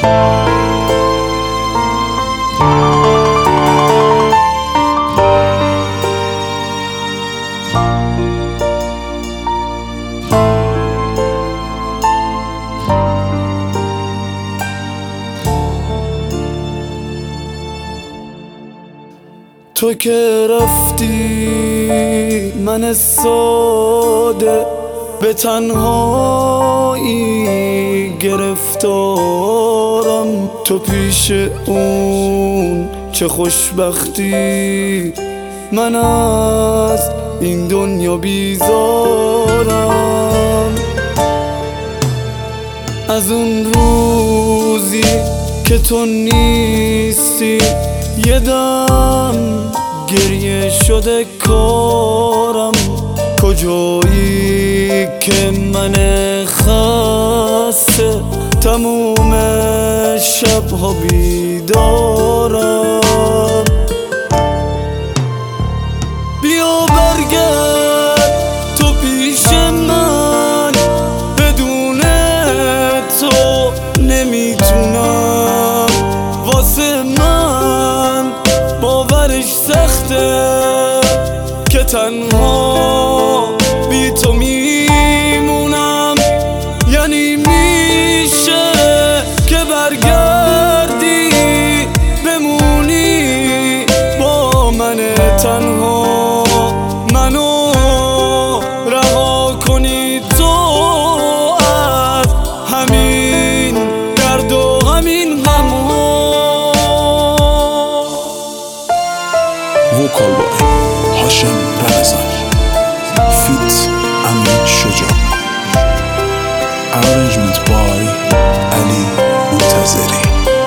تو که رفتی من ساده به تنهایی گرفتارم، تو پیش اون چه خوشبختی، من از این دنیا بیزارم. از اون روزی که تو نیستی یه دم گریه شده کارم، کجایی که من خسته تموم شبها بیدارم. بیا برگرد تو پیش من، بدون تو نمیتونم، واسه من باورش سخته که تنها بی تو میمونم. یعنی میشه که برگردی بمونی با من تنها، منو رها کنی تو از همین درد و همین غم‌ها. وکال بای هاشم رمضان فیت امین شجاع، arrangement by علی منتظری.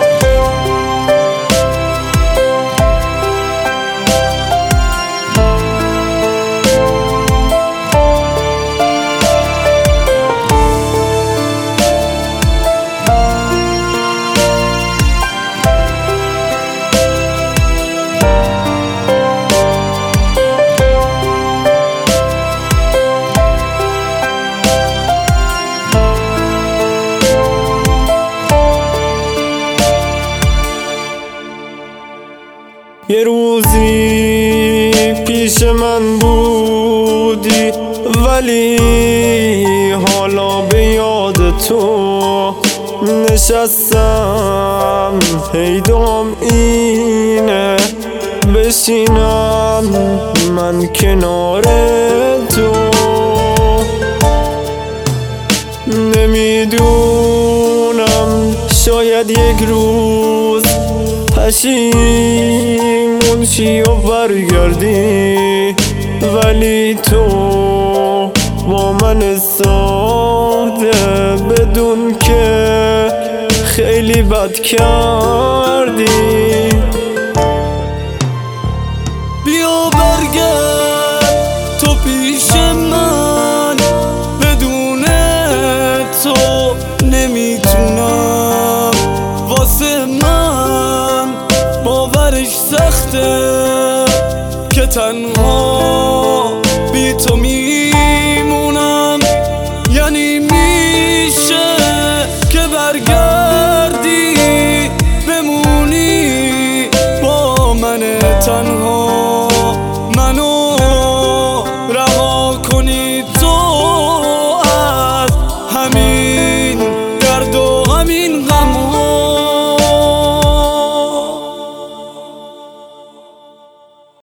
یه روزی پیش من بودی ولی حالا به یاد تو نشستم، پیدام اینه بشینم من کنار تو. نمیدونم شاید یک روز پشیمون شی و برگردی، ولی تو با من ساده بدون که خیلی بد کردی. بیا برگرد تو پیش من، بدون تو نمیتونم، واسه من باورش سخته که تنها بی تو میمونم. یعنی میشه که برگردی بمونی با من تنها،